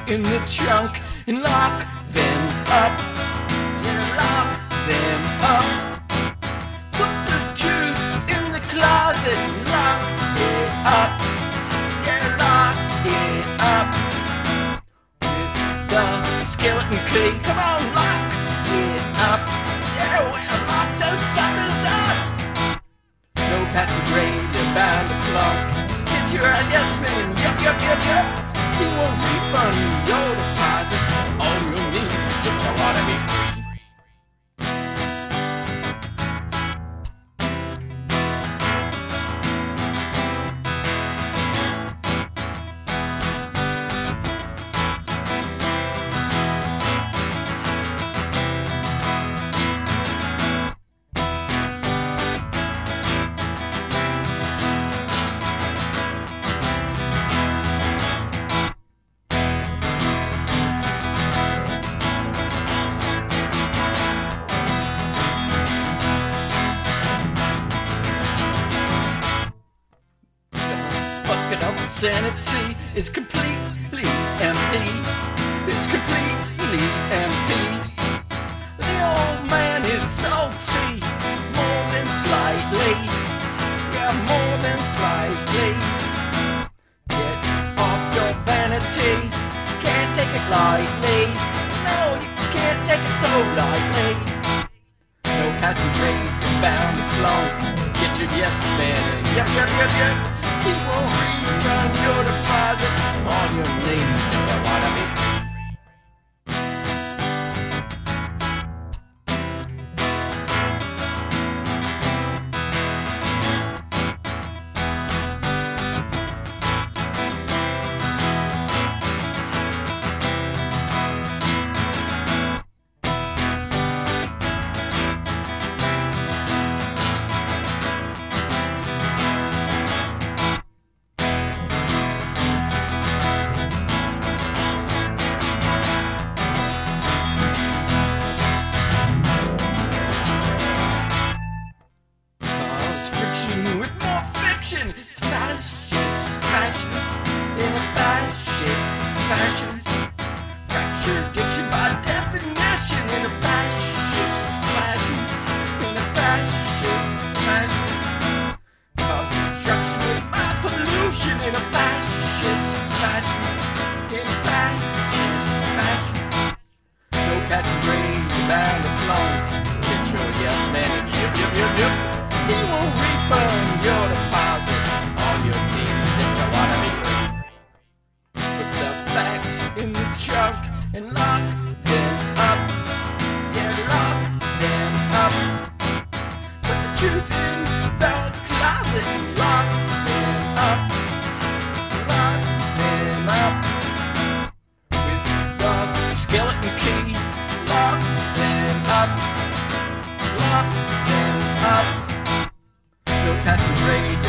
in the trunk and lock them up. Yeah, lock them up. Put the truth in the closet and lock it up. Yeah, lock it up. With the skeleton key, come on, lock it up. Yeah, we'll lock those suckers up. No passing grade, you're bound to flunk. Get your yes man, yup. He won't refund your deposit. All you need is if you wanna be free. Sanity is completely empty. It's completely empty. The old man is salty, more than slightly. Yeah, more than slightly. Get off your vanity. Can't take it lightly. No, you can't take it so lightly. No passing grade, bound to flunk. Get your yes man. Yep. He won't refund your deposit on your knees if you wanna be free. It's fascist fashion in a fascist fashion. Fractured diction by definition in a fascist fashion. In a fascist fashion. Cause destruction with my pollution in a fascist fashion. In a fascist fashion. No passing grade, bound to flunk. Get your yes man and yep. He won't refund your deposit on your knees if you wanna be free. Put the facts in the trunk and lock them up. Yeah, lock them up. Put the truth in the closet and lock them up. Lock them up. With the skeleton key, lock them up. Lock them up. No passing grade,